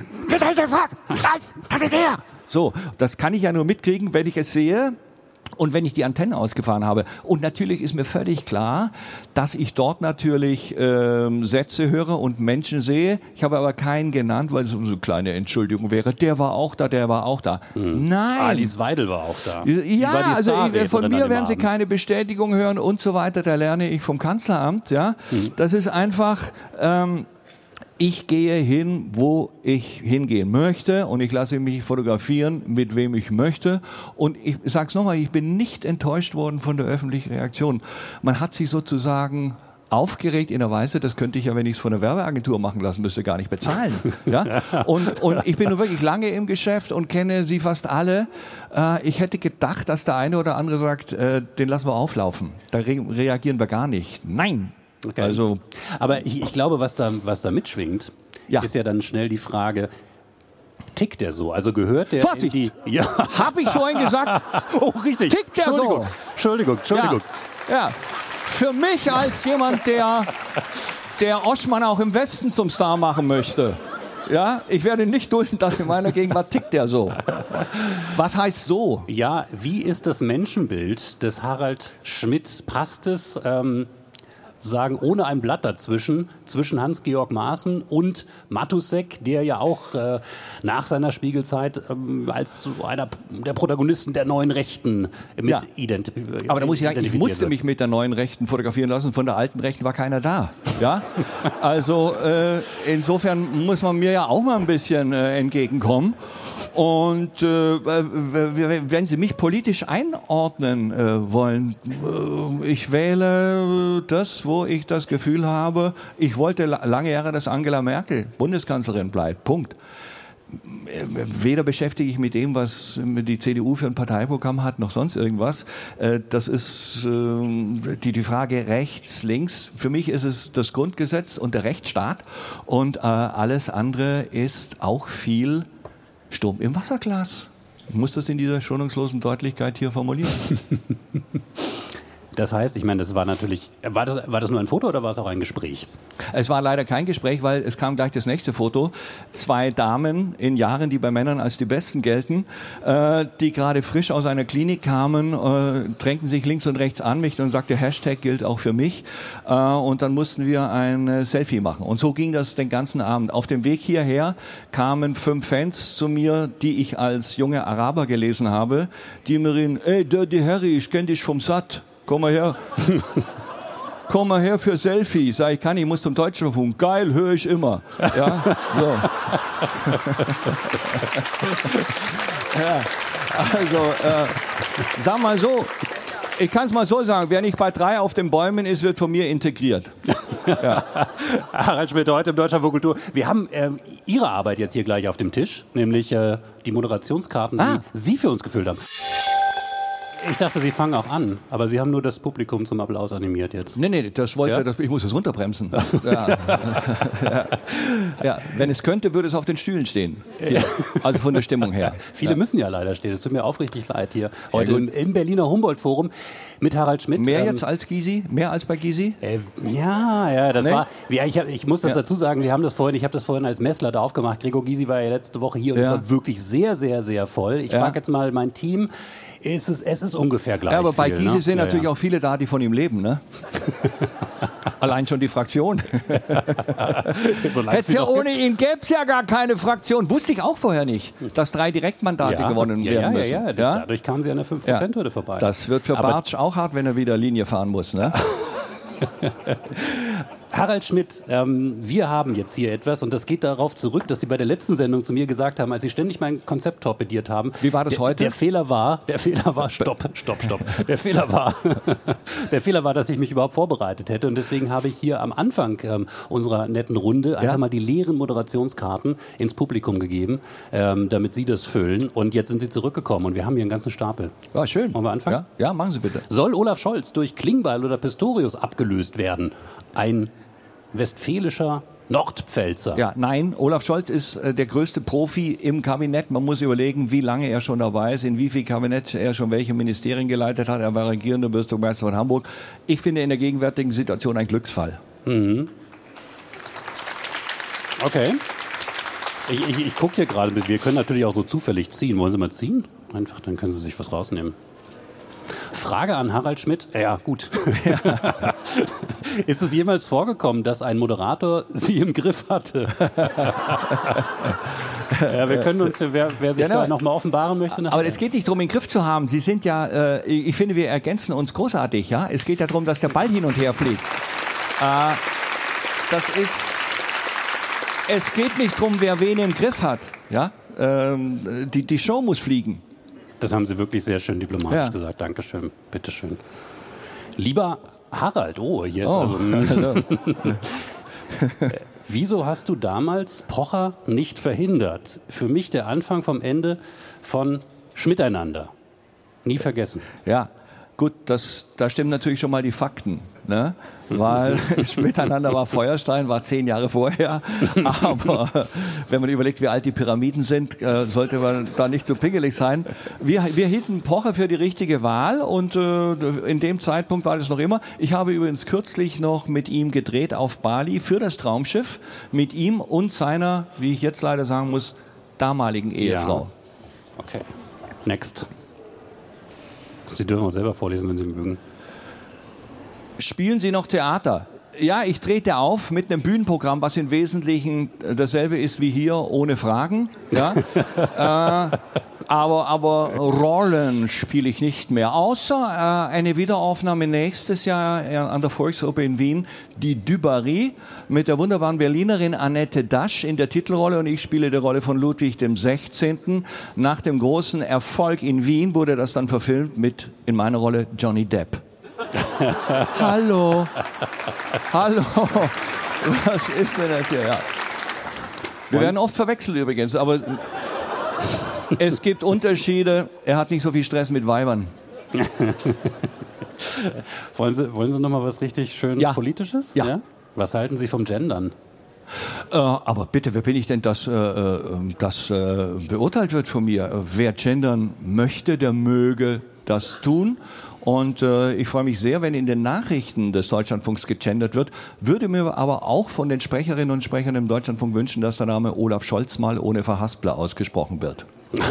der. So, das kann ich ja nur mitkriegen, wenn ich es sehe. Und wenn ich die Antenne ausgefahren habe. Und natürlich ist mir völlig klar, dass ich dort natürlich ähm, Sätze höre und Menschen sehe. Ich habe aber keinen genannt, weil es so eine kleine Entschuldigung wäre. Der war auch da, der war auch da. Mhm. Nein. Alice Weidel war auch da. Ja, also ich, von mir werden Sie keine Bestätigung hören und so weiter. Da lerne ich vom Kanzleramt. Ja, mhm. Das ist einfach... Ähm, Ich gehe hin, wo ich hingehen möchte und ich lasse mich fotografieren, mit wem ich möchte. Und ich sage es nochmal, ich bin nicht enttäuscht worden von der öffentlichen Reaktion. Man hat sich sozusagen aufgeregt in der Weise, das könnte ich ja, wenn ich es von einer Werbeagentur machen lassen müsste, gar nicht bezahlen. Ja? Und, und ich bin nur wirklich lange im Geschäft und kenne sie fast alle. Äh, ich hätte gedacht, dass der eine oder andere sagt, äh, den lassen wir auflaufen. Da re- reagieren wir gar nicht. Nein. Okay. Also, aber ich, ich glaube, was da, was da mitschwingt, ja. ist ja dann schnell die Frage, tickt der so? Also gehört der Vorsicht! in die... Ja. Hab ich vorhin gesagt? Oh, richtig. Tickt der Entschuldigung. so? Entschuldigung, Entschuldigung. Ja. ja. Für mich als jemand, der, der Oschmann auch im Westen zum Star machen möchte, ja, ich werde nicht dulden, dass in meiner Gegenwart tickt der so. Was heißt so? Ja, wie ist das Menschenbild des Harald Schmidt? Passt es... Ähm sagen, ohne ein Blatt dazwischen, zwischen Hans-Georg Maaßen und Matussek, der ja auch äh, nach seiner Spiegelzeit ähm, als so einer der Protagonisten der neuen Rechten mit ja. identifiziert. Aber da muss ich sagen, ich musste mich mit der neuen Rechten fotografieren lassen, von der alten Rechten war keiner da. Ja? Also äh, insofern muss man mir ja auch mal ein bisschen äh, entgegenkommen. Und äh, wenn Sie mich politisch einordnen äh, wollen, äh, ich wähle das, wo ich das Gefühl habe, ich wollte la- lange Jahre, dass Angela Merkel Bundeskanzlerin bleibt. Punkt. Weder beschäftige ich mich mit dem, was die C D U für ein Parteiprogramm hat, noch sonst irgendwas. Äh, das ist äh, die, die Frage rechts, links. Für mich ist es das Grundgesetz und der Rechtsstaat. Und äh, alles andere ist auch viel Sturm im Wasserglas. Ich muss das in dieser schonungslosen Deutlichkeit hier formulieren. Das heißt, ich meine, das war natürlich, war das, war das nur ein Foto oder war es auch ein Gespräch? Es war leider kein Gespräch, weil es kam gleich das nächste Foto. Zwei Damen in Jahren, die bei Männern als die Besten gelten, äh, die gerade frisch aus einer Klinik kamen, äh, drängten sich links und rechts an mich und sagte, Hashtag gilt auch für mich. Äh, und dann mussten wir ein äh, Selfie machen. Und so ging das den ganzen Abend. Auf dem Weg hierher kamen fünf Fans zu mir, die ich als junge Araber gelesen habe, die mir reden, ey, Dirty Harry, ich kenn dich vom Satt. Komm mal her. Komm mal her für Selfie. Sag ich, kann ich, muss zum Deutschlandfunk. Geil, höre ich immer. Ja, so. Ja, also, äh, sag mal so, ich kann es mal so sagen, wer nicht bei drei auf den Bäumen ist, wird von mir integriert. Ja. Harald Schmidt heute im Deutschlandfunk Kultur. Wir haben äh, Ihre Arbeit jetzt hier gleich auf dem Tisch, nämlich äh, die Moderationskarten, ah. die Sie für uns gefüllt haben. Ich dachte, Sie fangen auch an, aber Sie haben nur das Publikum zum Applaus animiert jetzt. Nee, nee, das wollte, ja? das, ich muss es runterbremsen. Ja. Ja. Ja. Wenn es könnte, würde es auf den Stühlen stehen. Hier. Also von der Stimmung her. Viele ja. müssen ja leider stehen. Es tut mir aufrichtig leid hier. Heute ja, im Berliner Humboldt-Forum mit Harald Schmidt. Mehr ähm, jetzt als Gysi? Mehr als bei Gysi? Äh, ja, ja, das nee? war. Ja, ich, hab, ich muss das ja. dazu sagen, wir haben das vorhin, ich habe das vorhin als Messlatte aufgemacht. Gregor Gysi war ja letzte Woche hier und ja. es war wirklich sehr, sehr, sehr voll. Ich ja. frage jetzt mal mein Team. Es ist, es ist ungefähr gleich. Ja, aber bei viel, Gysi ne? sind ja, natürlich ja. auch viele da, die von ihm leben, ne? Allein schon die Fraktion. Hätte ja ohne ihn gäbe es ja gar keine Fraktion. Wusste ich auch vorher nicht, dass drei Direktmandate ja, gewonnen ja, werden ja, müssen. Ja, ja, ja. Dadurch kamen sie an der fünf Prozent Hürde vorbei. Das wird für aber Bartsch auch hart, wenn er wieder Linie fahren muss, ne? Harald Schmidt, ähm, wir haben jetzt hier etwas und das geht darauf zurück, dass Sie bei der letzten Sendung zu mir gesagt haben, als Sie ständig mein Konzept torpediert haben. Wie war das der, heute? Der Fehler war, der Fehler war, stopp, stopp, stopp. Der Fehler war, der Fehler war, dass ich mich überhaupt vorbereitet hätte und deswegen habe ich hier am Anfang ähm, unserer netten Runde einfach ja? mal die leeren Moderationskarten ins Publikum gegeben, ähm, damit Sie das füllen und jetzt sind Sie zurückgekommen und wir haben hier einen ganzen Stapel. Ja, schön. Wollen wir anfangen? Ja, ja, machen Sie bitte. Soll Olaf Scholz durch Klingbeil oder Pistorius abgelöst werden? Ein westfälischer Nordpfälzer. Ja, nein, Olaf Scholz ist äh, der größte Profi im Kabinett. Man muss überlegen, wie lange er schon dabei ist, in wie viel Kabinett er schon welche Ministerien geleitet hat. Er war regierender Bürgermeister von Hamburg. Ich finde in der gegenwärtigen Situation ein Glücksfall. Mhm. Okay. Ich, ich, ich gucke hier gerade, wir können natürlich auch so zufällig ziehen. Wollen Sie mal ziehen? Einfach, dann können Sie sich was rausnehmen. Frage an Harald Schmidt. Ja, gut. Ja. Ist es jemals vorgekommen, dass ein Moderator Sie im Griff hatte? Ja, wir können uns, wer, wer sich ja, da nochmal offenbaren möchte. Aber es geht nicht darum, den Griff zu haben. Sie sind ja, äh, ich finde, wir ergänzen uns großartig. Ja? Es geht ja darum, dass der Ball hin und her fliegt. Äh, das ist, es geht nicht darum, wer wen im Griff hat. Ja? Ähm, die, die Show muss fliegen. Das haben Sie wirklich sehr schön diplomatisch ja. gesagt. Dankeschön. Bitteschön. Lieber Harald, oh, hier ist oh. also... Wieso hast du damals Pocher nicht verhindert? Für mich der Anfang vom Ende von Schmiteinander. Nie vergessen. Ja, gut, das, da stimmen natürlich schon mal die Fakten. Ne? Weil Schmiteinander war Feuerstein, war zehn Jahre vorher. Aber wenn man überlegt, wie alt die Pyramiden sind, äh, sollte man da nicht so pingelig sein. Wir, wir hielten Pocher für die richtige Wahl und äh, in dem Zeitpunkt war das noch immer. Ich habe übrigens kürzlich noch mit ihm gedreht auf Bali für das Traumschiff. Mit ihm und seiner, wie ich jetzt leider sagen muss, damaligen Ehefrau. Ja. Okay, next. Sie dürfen auch selber vorlesen, wenn Sie mögen. Spielen Sie noch Theater? Ja, ich trete auf mit einem Bühnenprogramm, was im Wesentlichen dasselbe ist wie hier, ohne Fragen. Ja? äh, aber, aber Rollen spiele ich nicht mehr, außer äh, eine Wiederaufnahme nächstes Jahr an der Volksoper in Wien, die Dubarry, mit der wunderbaren Berlinerin Annette Dasch in der Titelrolle und ich spiele die Rolle von Ludwig dem Sechzehnten. Nach dem großen Erfolg in Wien wurde das dann verfilmt mit, in meiner Rolle, Johnny Depp. Hallo, hallo, was ist denn das hier? Ja. Wir werden oft verwechselt übrigens, aber es gibt Unterschiede. Er hat nicht so viel Stress mit Weibern. wollen Sie, wollen Sie noch mal was richtig schön ja. Politisches? Ja. ja. Was halten Sie vom Gendern? Äh, aber bitte, wer bin ich denn, dass äh, das äh, beurteilt wird von mir? Wer gendern möchte, der möge das tun. Und äh, ich freue mich sehr, wenn in den Nachrichten des Deutschlandfunks gegendert wird, würde mir aber auch von den Sprecherinnen und Sprechern im Deutschlandfunk wünschen, dass der Name Olaf Scholz mal ohne Verhaspler ausgesprochen wird.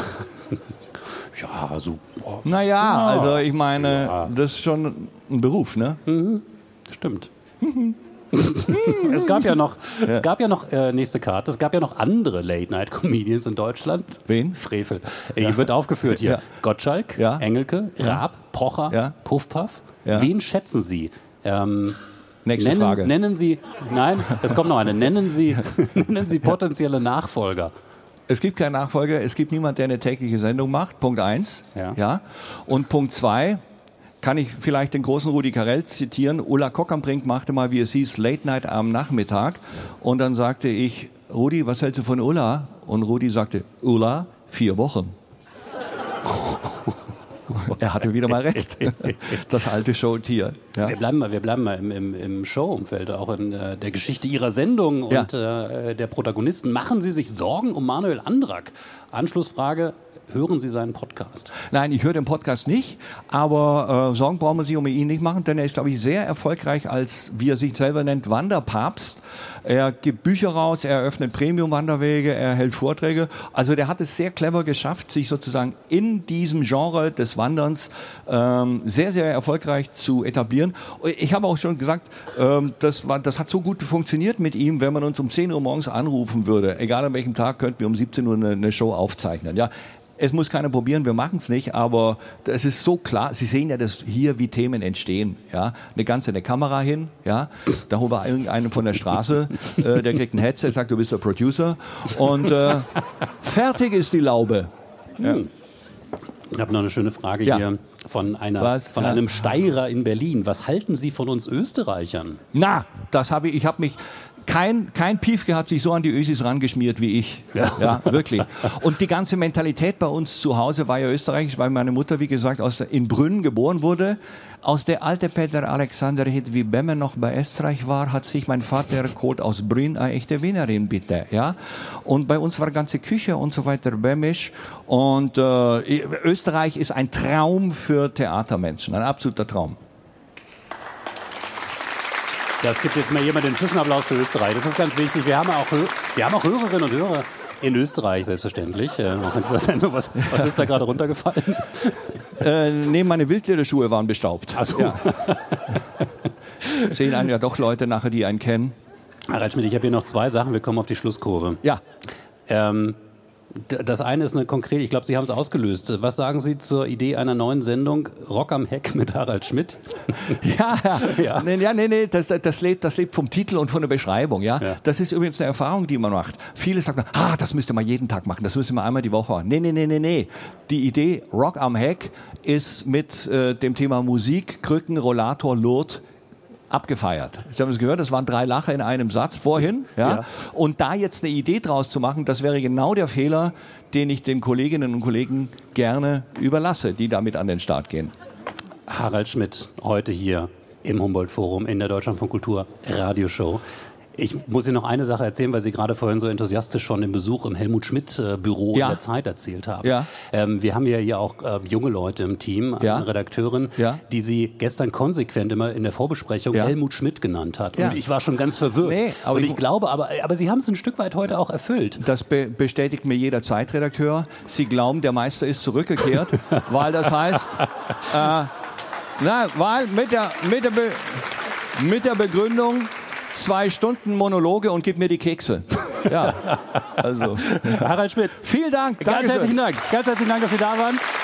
Ja, so. Oh. Naja, ja. also ich meine, ja. das ist schon ein Beruf, ne? Mhm. Stimmt. Es gab ja noch, ja. es gab ja noch äh, nächste Karte, es gab ja noch andere Late-Night-Comedians in Deutschland. Wen? Frevel. Ja. Hier wird aufgeführt hier. Ja. Gottschalk, ja. Engelke, Raab, Pocher, ja. Puffpuff. Ja. Wen schätzen Sie? Ähm, Nächste nennen, Frage. Nennen Sie, nein, es kommt noch eine. Nennen Sie, nennen Sie potenzielle Nachfolger. Es gibt keinen Nachfolger, es gibt niemanden, der eine tägliche Sendung macht. Punkt eins. Ja. Ja. Und Punkt zwei. Kann ich vielleicht den großen Rudi Carrell zitieren. Ulla Kock-am-Brink machte mal, wie es hieß, Late Night am Nachmittag. Und dann sagte ich, Rudi, was hältst du von Ulla? Und Rudi sagte, Ulla, vier Wochen. Er hatte wieder mal recht. Das alte Showtier. Ja. Wir bleiben mal, wir bleiben mal im, im, im Show-Umfeld, auch in äh, der Geschichte Ihrer Sendung und ja. äh, der Protagonisten. Machen Sie sich Sorgen um Manuel Andrak? Anschlussfrage. Hören Sie seinen Podcast? Nein, ich höre den Podcast nicht, aber äh, Sorgen brauchen wir sich um ihn nicht machen, denn er ist, glaube ich, sehr erfolgreich als, wie er sich selber nennt, Wanderpapst. Er gibt Bücher raus, er eröffnet Premium-Wanderwege, er hält Vorträge. Also der hat es sehr clever geschafft, sich sozusagen in diesem Genre des Wanderns ähm, sehr, sehr erfolgreich zu etablieren. Ich habe auch schon gesagt, ähm, das, war, das hat so gut funktioniert mit ihm, wenn man uns um zehn Uhr morgens anrufen würde. Egal an welchem Tag, könnten wir um siebzehn Uhr eine, eine Show aufzeichnen. Ja. Es muss keiner probieren, wir machen es nicht, aber es ist so klar, Sie sehen ja das hier, wie Themen entstehen. Ja? Eine ganze eine Kamera hin, ja? Da holen wir irgendeinen von der Straße, äh, der kriegt ein Headset, sagt, du bist der Producer und äh, fertig ist die Laube. Ja. Ich habe noch eine schöne Frage ja. hier von, einer, von ja. einem Steirer in Berlin. Was halten Sie von uns Österreichern? Na, das habe ich, ich habe mich... Kein, kein Piefke hat sich so an die Ösis rangeschmiert wie ich. Ja. ja, wirklich. Und die ganze Mentalität bei uns zu Hause war ja österreichisch, weil meine Mutter, wie gesagt, aus der, in Brünn geboren wurde. Aus der alte Peter Alexander Hit, wie Bemme noch bei Österreich war, hat sich mein Vater geholt aus Brünn, eine echte Wienerin, bitte. Ja? Und bei uns war die ganze Küche und so weiter bämisch. Und äh, Österreich ist ein Traum für Theatermenschen, ein absoluter Traum. Das gibt jetzt mal jemand den Zwischenapplaus für Österreich. Das ist ganz wichtig. Wir haben auch, wir haben auch Hörerinnen und Hörer In Österreich selbstverständlich. Äh, was, was ist da gerade runtergefallen? Äh, nee, meine Wildlederschuhe waren bestaubt. Ach so. Ja. Sehen einen ja doch Leute nachher, die einen kennen. Harald Schmidt, ich habe hier noch zwei Sachen. Wir kommen auf die Schlusskurve. Ja. Ähm, Das eine ist eine konkrete, ich glaube, Sie haben es ausgelöst. Was sagen Sie zur Idee einer neuen Sendung Rock am Heck mit Harald Schmidt? Ja, ja. Ja. Nee, ja, nee, nee, das, das, lebt, das lebt vom Titel und von der Beschreibung. Ja? Ja. Das ist übrigens eine Erfahrung, die man macht. Viele sagen, ah, das müsste man jeden Tag machen, das müsste man einmal die Woche machen. Nee, nee, nee, nee, nee. Die Idee Rock am Heck ist mit äh, dem Thema Musik, Krücken, Rollator, Lourdes abgefeiert. Sie haben es gehört, das waren drei Lacher in einem Satz vorhin. Ja? Ja. Und da jetzt eine Idee draus zu machen, das wäre genau der Fehler, den ich den Kolleginnen und Kollegen gerne überlasse, die damit an den Start gehen. Harald Schmidt, heute hier im Humboldt-Forum in der Deutschlandfunk Kultur Radioshow. Ich muss Ihnen noch eine Sache erzählen, weil Sie gerade vorhin so enthusiastisch von dem Besuch im Helmut-Schmidt-Büro Ja. in der Zeit erzählt haben. Ja. Ähm, wir haben ja hier auch äh, junge Leute im Team, Ja. eine Redakteurin, Ja. die Sie gestern konsequent immer in der Vorbesprechung Ja. Helmut Schmidt genannt hat. Und Ja. ich war schon ganz verwirrt. Nee, aber Und ich- ich glaube, aber, aber Sie haben es ein Stück weit heute auch erfüllt. Das be bestätigt mir jeder Zeitredakteur. Sie glauben, der Meister ist zurückgekehrt, weil das heißt, äh, na, weil mit der, mit, der Be mit der Begründung zwei Stunden Monologe und gib mir die Kekse. Ja, also. Harald Schmidt, Vielen Dank. ganz Dankeschön. herzlichen Dank. Ganz herzlichen Dank, dass Sie da waren.